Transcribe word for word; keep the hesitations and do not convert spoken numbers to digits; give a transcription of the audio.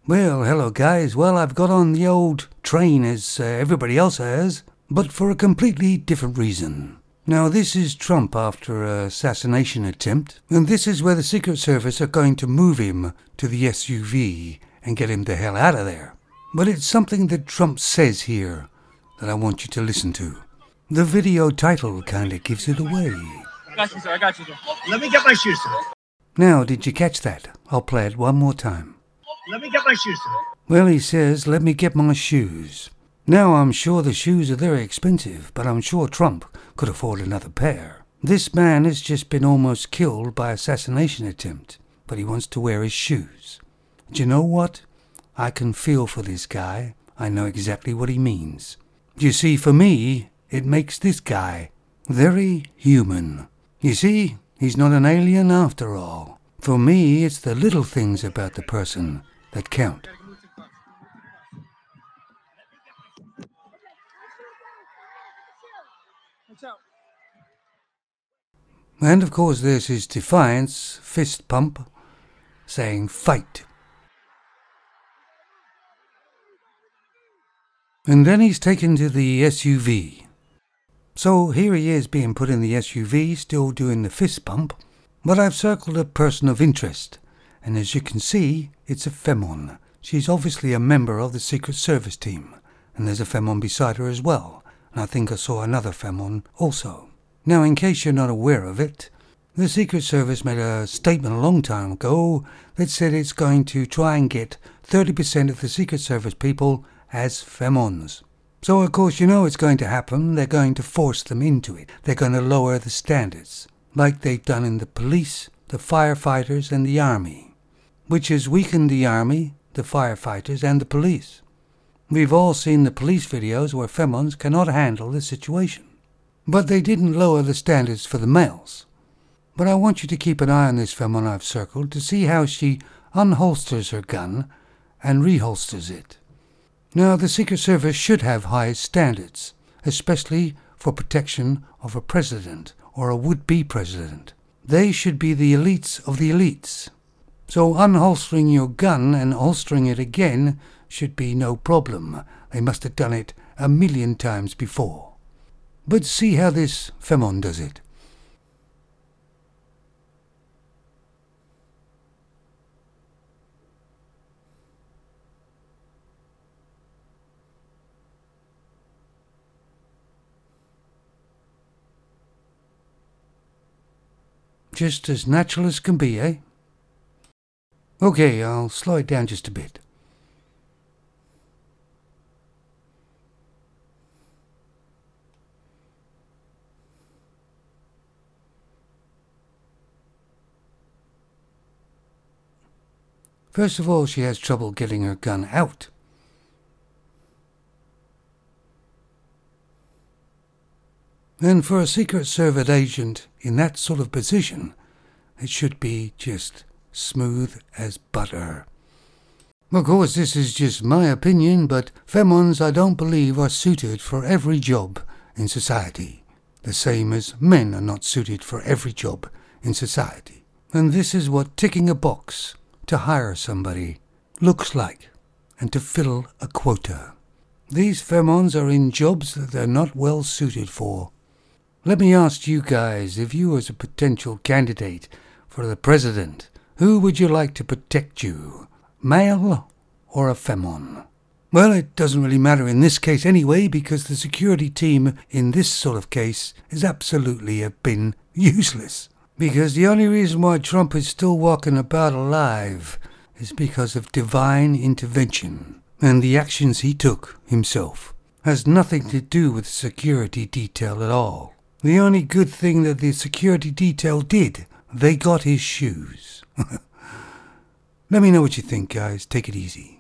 Well, hello guys. Well, I've got on the old train as uh, everybody else has, but for a completely different reason. Now, this is Trump after an assassination attempt, and this is where the Secret Service are going to move him to the S U V and get him the hell out of there. But it's something that Trump says here that I want you to listen to. The video title kind of gives it away. I got you, sir. I got you, sir. Let me get my shoes, sir. Now, did you catch that? I'll play it one more time. Let me get my shoes, sir. Well, he says, let me get my shoes. Now, I'm sure the shoes are very expensive, but I'm sure Trump could afford another pair. This man has just been almost killed by assassination attempt, but he wants to wear his shoes. Do you know what? I can feel for this guy. I know exactly what he means. You see, for me, it makes this guy very human. You see, he's not an alien after all. For me, it's the little things about the person that count. And of course there's his defiance, fist pump, saying fight. And then he's taken to the S U V. So here he is being put in the S U V, still doing the fist pump, but I've circled a person of interest, and as you can see, it's a Femon. She's obviously a member of the Secret Service team, and there's a Femon beside her as well, and I think I saw another Femon also. Now, in case you're not aware of it, the Secret Service made a statement a long time ago that said it's going to try and get thirty percent of the Secret Service people as Femons. So, of course, you know it's going to happen. They're going to force them into it. They're going to lower the standards, like they've done in the police, the firefighters, and the army, which has weakened the army, the firefighters, and the police. We've all seen the police videos where Femons cannot handle the situation. But they didn't lower the standards for the males. But I want you to keep an eye on this Femon I've circled to see how she unholsters her gun and reholsters it. Now, the Secret Service should have high standards, especially for protection of a president or a would-be president. They should be the elites of the elites. So unholstering your gun and holstering it again should be no problem. They must have done it a million times before. But see how this Femon does it. Just as natural as can be, eh? Okay, I'll slow it down just a bit. First of all, she has trouble getting her gun out. And for a Secret Service agent in that sort of position, it should be just smooth as butter. Of course, this is just my opinion, but Femons I don't believe are suited for every job in society, the same as men are not suited for every job in society. And this is what ticking a box to hire somebody looks like, and to fill a quota. These Femons are in jobs that they're not well suited for. Let me ask you guys, if you was a potential candidate for the president, who would you like to protect you, male or a Femon? Well, it doesn't really matter in this case anyway, because the security team in this sort of case is absolutely have been useless. Because the only reason why Trump is still walking about alive is because of divine intervention, and the actions he took himself has nothing to do with the security detail at all. The only good thing that the security detail did, they got his shoes. Let me know what you think, guys. Take it easy.